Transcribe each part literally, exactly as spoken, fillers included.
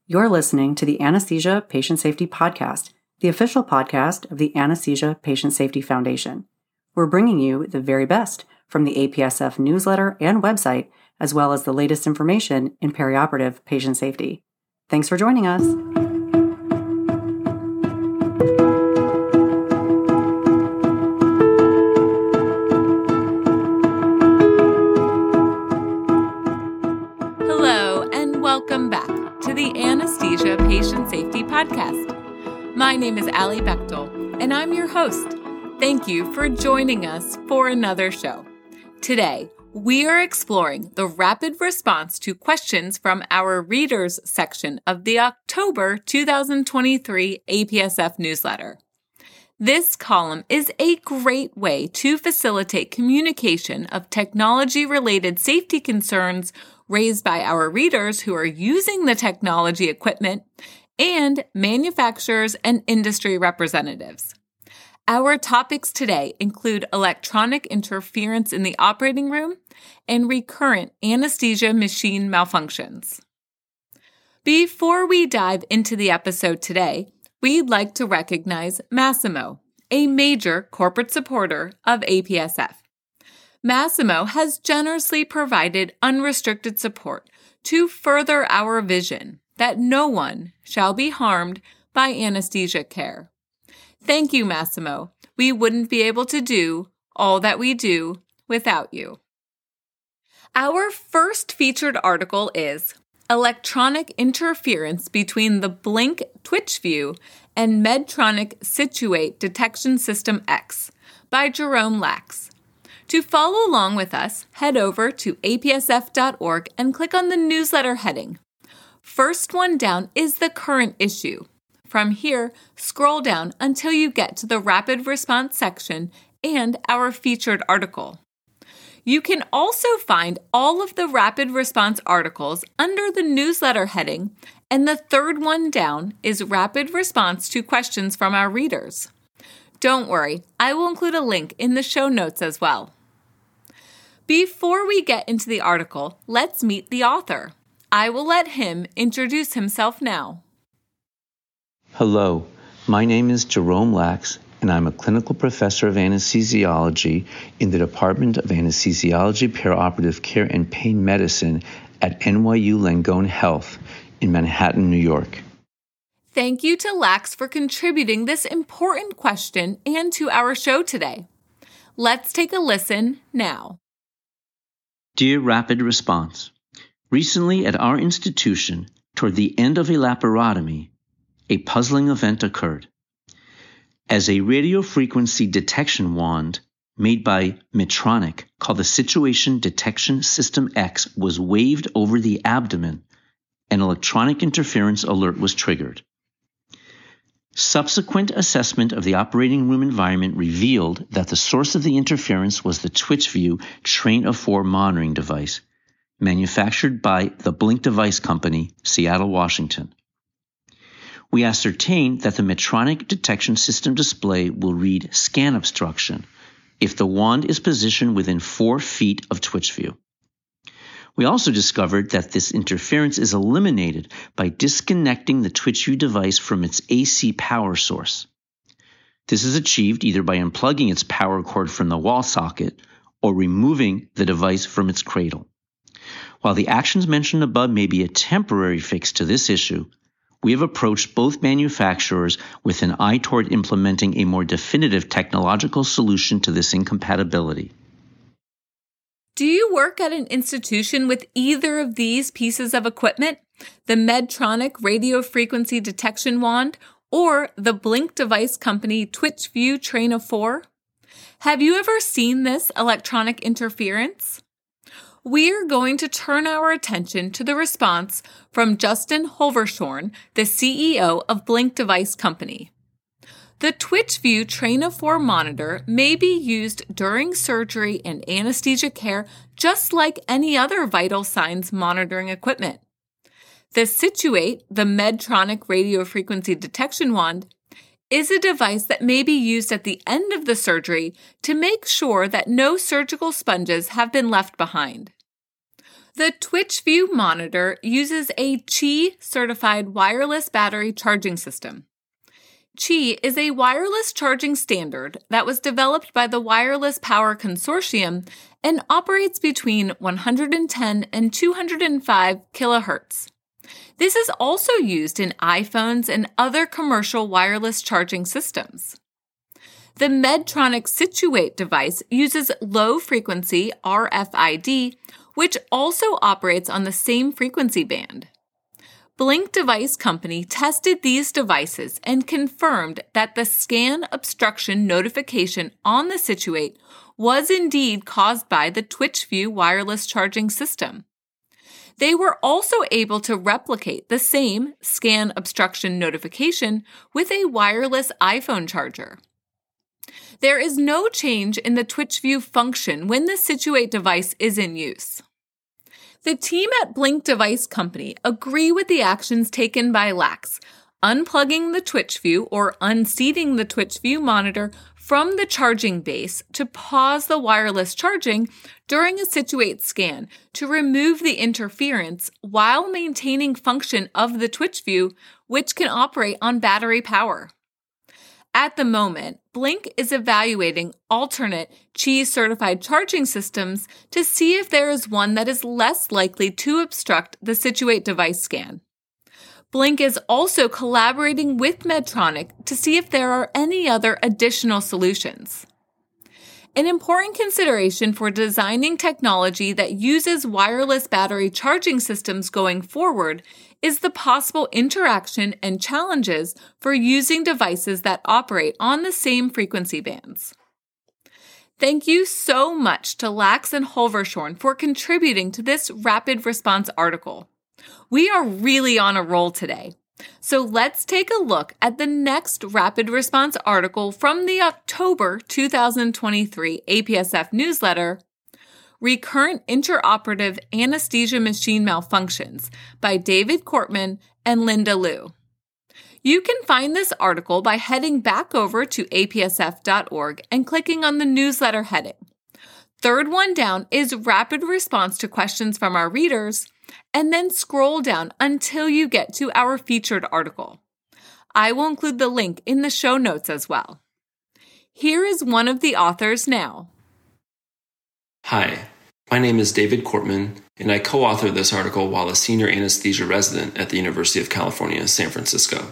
You're listening to the Anesthesia Patient Safety Podcast, the official podcast of the Anesthesia Patient Safety Foundation. We're bringing you the very best from the A P S F newsletter and website, as well as the latest information in perioperative patient safety. Thanks for joining us. Hello, and welcome back to the Anesthesia Patient Safety Podcast. My name is Allie Bechtel, and I'm your host. Thank you for joining us for another show. Today, we are exploring the rapid response to questions from our readers section of the October two thousand twenty-three A P S F newsletter. This column is a great way to facilitate communication of technology-related safety concerns raised by our readers who are using the technology equipment and manufacturers and industry representatives. Our topics today include electronic interference in the operating room and recurrent anesthesia machine malfunctions. Before we dive into the episode today, we'd like to recognize Masimo, a major corporate supporter of A P S F. Masimo has generously provided unrestricted support to further our vision that no one shall be harmed by anesthesia care. Thank you, Masimo. We wouldn't be able to do all that we do without you. Our first featured article is Electronic Interference Between the Blink Twitch View and Medtronic Situate Detection System X by Jerome Lax. To follow along with us, head over to A P S F dot org and click on the newsletter heading. First one down is the current issue. From here, scroll down until you get to the rapid response section and our featured article. You can also find all of the rapid response articles under the newsletter heading, and the third one down is rapid response to questions from our readers. Don't worry, I will include a link in the show notes as well. Before we get into the article, let's meet the author. I will let him introduce himself now. Hello, my name is Jerome Lax, and I'm a clinical professor of anesthesiology in the Department of Anesthesiology, Perioperative Care, and Pain Medicine at N Y U Langone Health in Manhattan, New York. Thank you to Lax for contributing this important question and to our show today. Let's take a listen now. Dear Rapid Response, recently at our institution, toward the end of a laparotomy, a puzzling event occurred. As a radiofrequency detection wand made by Medtronic called the Situation Detection System X was waved over the abdomen, an electronic interference alert was triggered. Subsequent assessment of the operating room environment revealed that the source of the interference was the TwitchView Train of Four monitoring device, manufactured by the Blink Device Company, Seattle, Washington. We ascertained that the Medtronic detection system display will read scan obstruction if the wand is positioned within four feet of TwitchView. We also discovered that this interference is eliminated by disconnecting the TwitchView device from its A C power source. This is achieved either by unplugging its power cord from the wall socket or removing the device from its cradle. While the actions mentioned above may be a temporary fix to this issue, we have approached both manufacturers with an eye toward implementing a more definitive technological solution to this incompatibility. Do you work at an institution with either of these pieces of equipment, the Medtronic radiofrequency detection wand or the Blink Device Company TwitchView Train of Four? Have you ever seen this electronic interference? We're going to turn our attention to the response from Justin Holvershorn, the C E O of Blink Device Company. The TwitchView Train of Four monitor may be used during surgery and anesthesia care just like any other vital signs monitoring equipment. The Situate, the Medtronic radiofrequency detection wand, is a device that may be used at the end of the surgery to make sure that no surgical sponges have been left behind. The TwitchView monitor uses a Qi-certified wireless battery charging system. Qi is a wireless charging standard that was developed by the Wireless Power Consortium and operates between one hundred ten and two hundred five kilohertz. This is also used in iPhones and other commercial wireless charging systems. The Medtronic Situate device uses low-frequency R F I D, which also operates on the same frequency band. Blink Device Company tested these devices and confirmed that the scan obstruction notification on the Situate was indeed caused by the TwitchView wireless charging system. They were also able to replicate the same scan obstruction notification with a wireless iPhone charger. There is no change in the TwitchView function when the Situate device is in use. The team at Blink Device Company agree with the actions taken by L A X, unplugging the TwitchView or unseating the TwitchView monitor from the charging base to pause the wireless charging during a Situate scan to remove the interference while maintaining function of the TwitchView, which can operate on battery power. At the moment, Blink is evaluating alternate Qi-certified charging systems to see if there is one that is less likely to obstruct the Situate device scan. Blink is also collaborating with Medtronic to see if there are any other additional solutions. An important consideration for designing technology that uses wireless battery charging systems going forward is the possible interaction and challenges for using devices that operate on the same frequency bands. Thank you so much to L A X and Holvershorn for contributing to this rapid response article. We are really on a roll today. So let's take a look at the next rapid response article from the October two thousand twenty-three A P S F newsletter, Recurrent Intraoperative Anesthesia Machine Malfunctions by David Cortman and Linda Liu. You can find this article by heading back over to A P S F dot org and clicking on the newsletter heading. Third one down is rapid response to questions from our readers, and then scroll down until you get to our featured article. I will include the link in the show notes as well. Here is one of the authors now. Hi, my name is David Cortman, and I co-authored this article while a senior anesthesia resident at the University of California, San Francisco.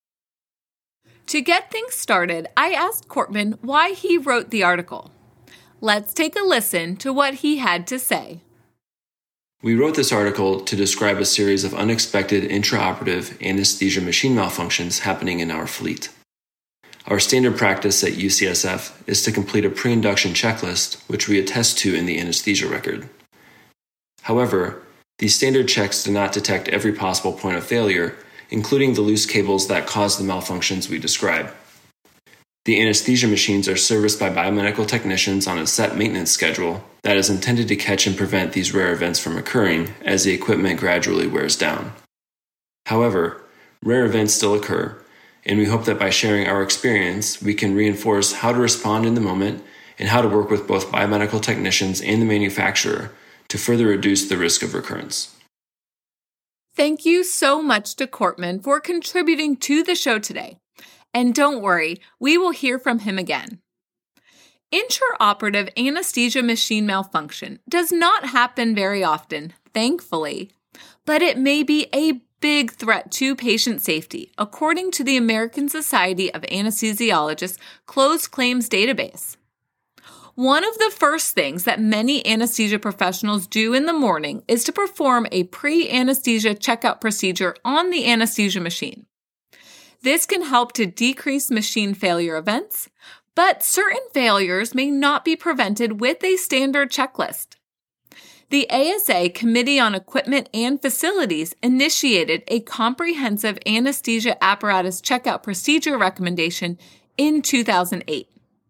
To get things started, I asked Cortman why he wrote the article. Let's take a listen to what he had to say. We wrote this article to describe a series of unexpected intraoperative anesthesia machine malfunctions happening in our fleet. Our standard practice at U C S F is to complete a pre-induction checklist, which we attest to in the anesthesia record. However, these standard checks do not detect every possible point of failure, including the loose cables that cause the malfunctions we describe. The anesthesia machines are serviced by biomedical technicians on a set maintenance schedule that is intended to catch and prevent these rare events from occurring as the equipment gradually wears down. However, rare events still occur, and we hope that by sharing our experience, we can reinforce how to respond in the moment and how to work with both biomedical technicians and the manufacturer to further reduce the risk of recurrence. Thank you so much to Cortman for contributing to the show today. And don't worry, we will hear from him again. Intraoperative anesthesia machine malfunction does not happen very often, thankfully, but it may be a big threat to patient safety, according to the American Society of Anesthesiologists closed claims database. One of the first things that many anesthesia professionals do in the morning is to perform a pre-anesthesia checkout procedure on the anesthesia machine. This can help to decrease machine failure events, but certain failures may not be prevented with a standard checklist. The A S A Committee on Equipment and Facilities initiated a comprehensive anesthesia apparatus checkout procedure recommendation in two thousand eight.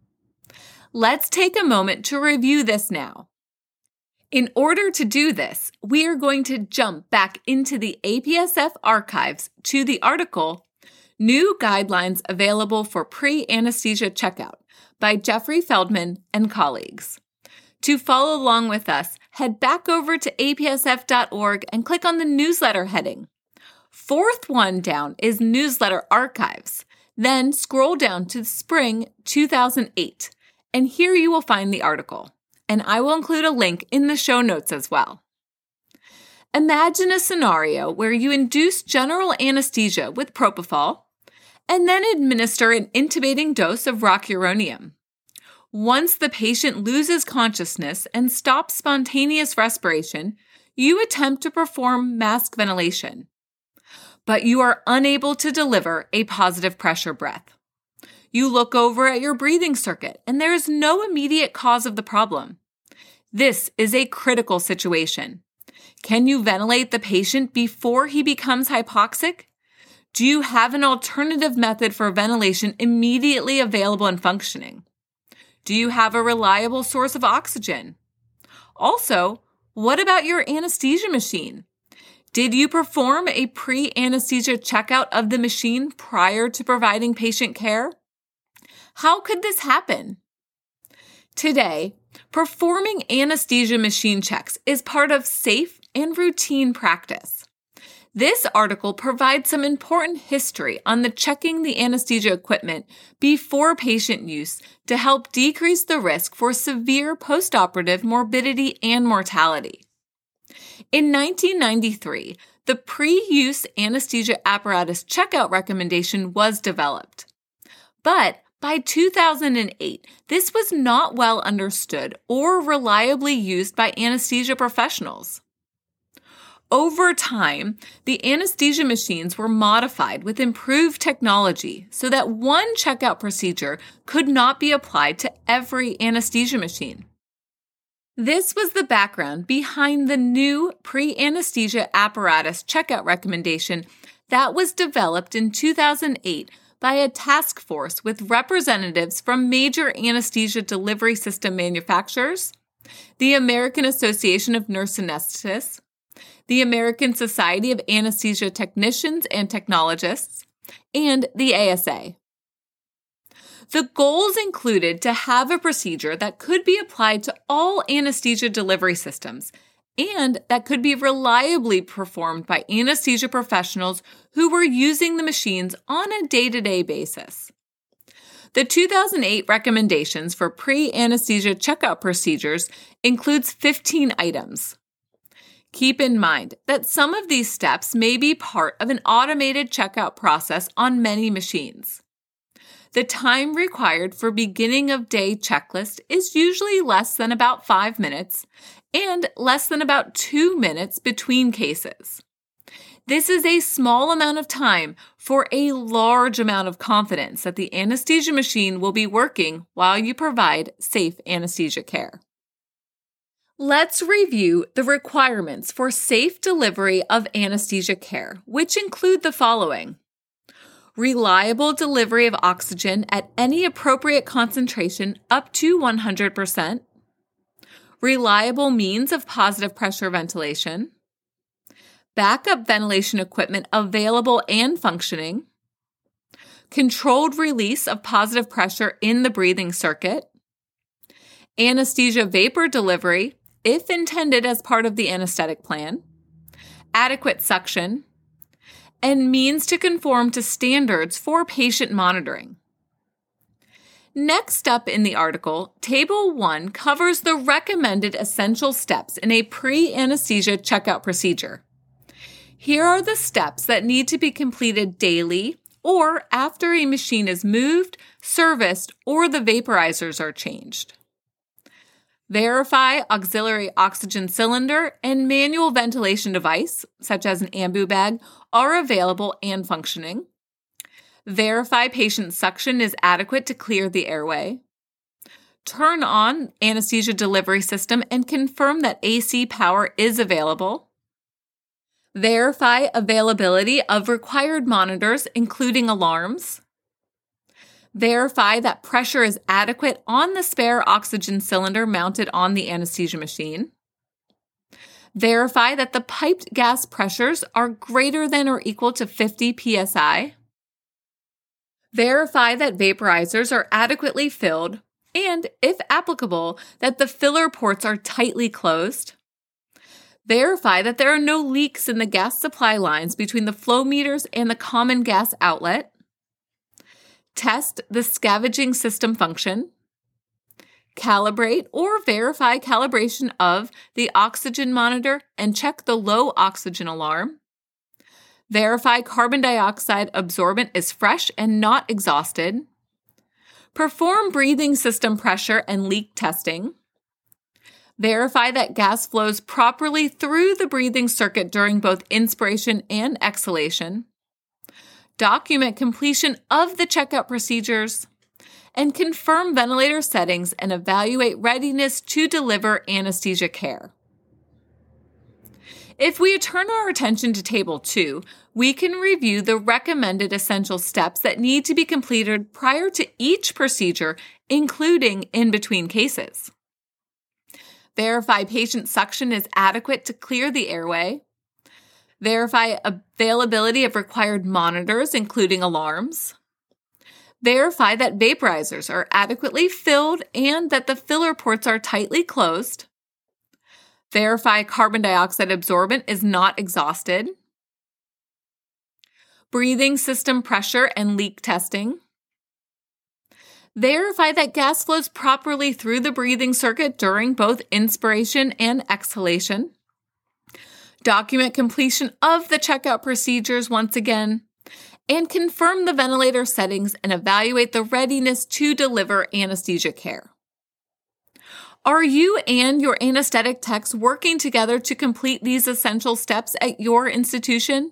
Let's take a moment to review this now. In order to do this, we are going to jump back into the A P S F archives to the article New Guidelines Available for Pre-Anesthesia Checkout by Jeffrey Feldman and colleagues. To follow along with us, head back over to A P S F dot org and click on the newsletter heading. Fourth one down is newsletter archives. Then scroll down to spring two thousand eight, and here you will find the article. And I will include a link in the show notes as well. Imagine a scenario where you induce general anesthesia with propofol and then administer an intubating dose of rocuronium. Once the patient loses consciousness and stops spontaneous respiration, you attempt to perform mask ventilation, but you are unable to deliver a positive pressure breath. You look over at your breathing circuit and there is no immediate cause of the problem. This is a critical situation. Can you ventilate the patient before he becomes hypoxic? Do you have an alternative method for ventilation immediately available and functioning? Do you have a reliable source of oxygen? Also, what about your anesthesia machine? Did you perform a pre-anesthesia checkout of the machine prior to providing patient care? How could this happen? Today, performing anesthesia machine checks is part of safe and routine practice. This article provides some important history on the checking the anesthesia equipment before patient use to help decrease the risk for severe postoperative morbidity and mortality. In nineteen ninety-three, the pre-use anesthesia apparatus checkout recommendation was developed. But by two thousand eight, this was not well understood or reliably used by anesthesia professionals. Over time, the anesthesia machines were modified with improved technology so that one checkout procedure could not be applied to every anesthesia machine. This was the background behind the new pre-anesthesia apparatus checkout recommendation that was developed in two thousand eight by a task force with representatives from major anesthesia delivery system manufacturers, the American Association of Nurse Anesthetists, the American Society of Anesthesia Technicians and Technologists, and the A S A. The goals included to have a procedure that could be applied to all anesthesia delivery systems and that could be reliably performed by anesthesia professionals who were using the machines on a day-to-day basis. The two thousand eight recommendations for pre-anesthesia checkout procedures includes fifteen items. Keep in mind that some of these steps may be part of an automated checkout process on many machines. The time required for beginning of day checklist is usually less than about five minutes and less than about two minutes between cases. This is a small amount of time for a large amount of confidence that the anesthesia machine will be working while you provide safe anesthesia care. Let's review the requirements for safe delivery of anesthesia care, which include the following: reliable delivery of oxygen at any appropriate concentration up to one hundred percent, reliable means of positive pressure ventilation, backup ventilation equipment available and functioning, controlled release of positive pressure in the breathing circuit, anesthesia vapor delivery if intended as part of the anesthetic plan, adequate suction, and means to conform to standards for patient monitoring. Next up in the article, Table one covers the recommended essential steps in a pre-anesthesia checkout procedure. Here are the steps that need to be completed daily or after a machine is moved, serviced, or the vaporizers are changed. Verify auxiliary oxygen cylinder and manual ventilation device, such as an ambu bag, are available and functioning. Verify patient suction is adequate to clear the airway. Turn on anesthesia delivery system and confirm that A C power is available. Verify availability of required monitors, including alarms. Verify that pressure is adequate on the spare oxygen cylinder mounted on the anesthesia machine. Verify that the piped gas pressures are greater than or equal to fifty P S I. Verify that vaporizers are adequately filled and, if applicable, that the filler ports are tightly closed. Verify that there are no leaks in the gas supply lines between the flow meters and the common gas outlet. Test the scavenging system function. Calibrate or verify calibration of the oxygen monitor and check the low oxygen alarm. Verify carbon dioxide absorbent is fresh and not exhausted. Perform breathing system pressure and leak testing. Verify that gas flows properly through the breathing circuit during both inspiration and exhalation. Document completion of the checkout procedures. And confirm ventilator settings and evaluate readiness to deliver anesthesia care. If we turn our attention to Table two, we can review the recommended essential steps that need to be completed prior to each procedure, including in between cases. Verify patient suction is adequate to clear the airway. Verify availability of required monitors, including alarms. Verify that vaporizers are adequately filled and that the filler ports are tightly closed. Verify carbon dioxide absorbent is not exhausted. Breathing system pressure and leak testing. Verify that gas flows properly through the breathing circuit during both inspiration and exhalation. Document completion of the checkout procedures once again. And confirm the ventilator settings and evaluate the readiness to deliver anesthesia care. Are you and your anesthetic techs working together to complete these essential steps at your institution?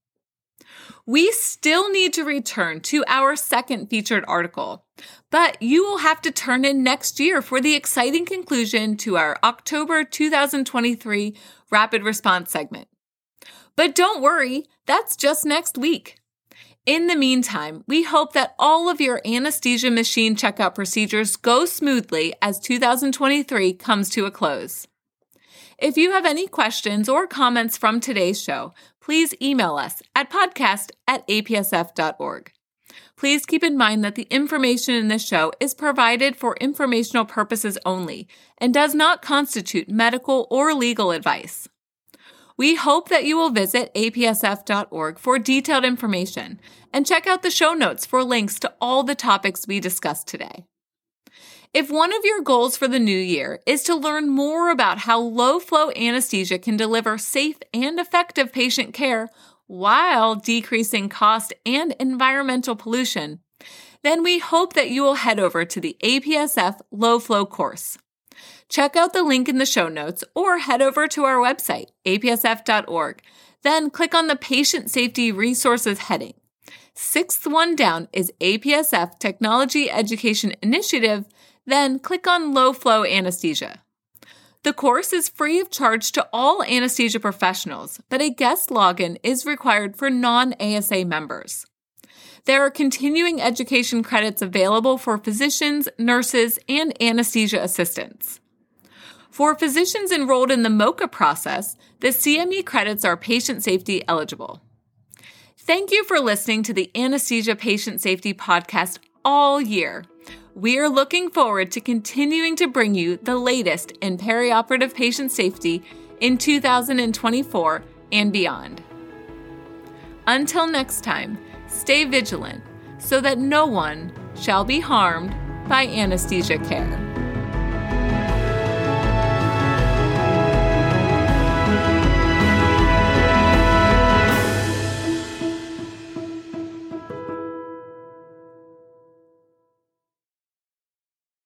We still need to return to our second featured article, but you will have to turn in next year for the exciting conclusion to our October two thousand twenty-three Rapid Response segment. But don't worry, that's just next week. In the meantime, we hope that all of your anesthesia machine checkout procedures go smoothly as two thousand twenty-three comes to a close. If you have any questions or comments from today's show, please email us at podcast at a p s f dot org. Please keep in mind that the information in this show is provided for informational purposes only and does not constitute medical or legal advice. We hope that you will visit a p s f dot org for detailed information and check out the show notes for links to all the topics we discussed today. If one of your goals for the new year is to learn more about how low-flow anesthesia can deliver safe and effective patient care while decreasing cost and environmental pollution, then we hope that you will head over to the A P S F Low Flow course. Check out the link in the show notes or head over to our website, a p s f dot org. Then click on the Patient Safety Resources heading. Sixth one down is A P S F Technology Education Initiative, then click on Low Flow Anesthesia. The course is free of charge to all anesthesia professionals, but a guest login is required for non-A S A members. There are continuing education credits available for physicians, nurses, and anesthesia assistants. For physicians enrolled in the MOCA process, the C M E credits are patient safety eligible. Thank you for listening to the Anesthesia Patient Safety Podcast all year. We are looking forward to continuing to bring you the latest in perioperative patient safety in two thousand twenty-four and beyond. Until next time, stay vigilant so that no one shall be harmed by anesthesia care.